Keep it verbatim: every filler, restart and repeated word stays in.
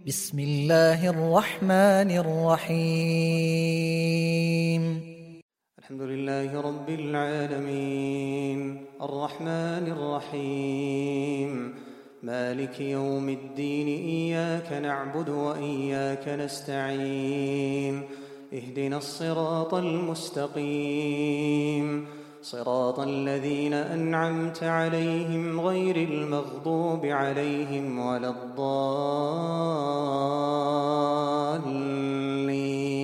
بسم الله الرحمن الرحيم. الحمد لله رب العالمين الرحمن الرحيم مالك يوم الدين، إياك نعبد وإياك نستعين، اهدنا الصراط المستقيم، صراط الذين أنعمت عليهم غير المغضوب عليهم ولا الضالين.